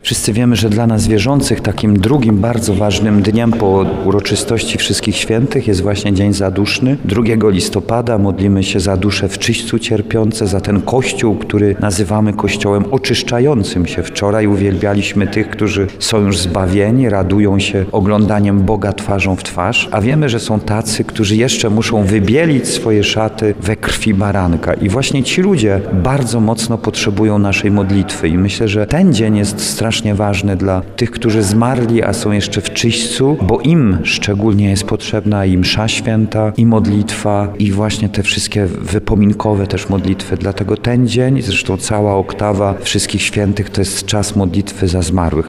Wszyscy wiemy, że dla nas wierzących takim drugim bardzo ważnym dniem po uroczystości Wszystkich Świętych jest właśnie Dzień Zaduszny. 2 listopada modlimy się za dusze w czyśćcu cierpiące, za ten Kościół, który nazywamy Kościołem oczyszczającym się. Wczoraj uwielbialiśmy tych, którzy są już zbawieni, radują się oglądaniem Boga twarzą w twarz, a wiemy, że są tacy, którzy jeszcze muszą wybielić swoje szaty we krwi baranka. I właśnie ci ludzie bardzo mocno potrzebują naszej modlitwy i myślę, że ten dzień jest strasznie ważny dla tych, którzy zmarli, a są jeszcze w czyśćcu, bo im szczególnie jest potrzebna i msza święta, i modlitwa, i właśnie te wszystkie wypominkowe też modlitwy. Dlatego ten dzień, zresztą cała oktawa Wszystkich Świętych to jest czas modlitwy za zmarłych.